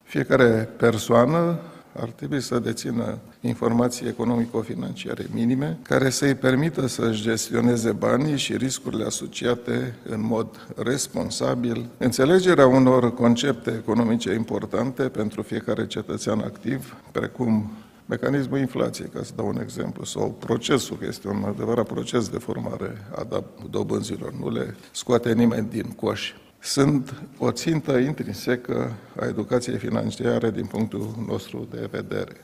Fiecare persoană ar trebui să dețină informații economico-financiare minime care să-i permită să-și gestioneze banii și riscurile asociate în mod responsabil. Înțelegerea unor concepte economice importante pentru fiecare cetățean activ, precum mecanismul inflației, ca să dau un exemplu, sau procesul, că este un adevărat proces de formare a dobânzilor, nu le scoate nimeni din coș. Sunt o țintă intrinsecă a educației financiare din punctul nostru de vedere.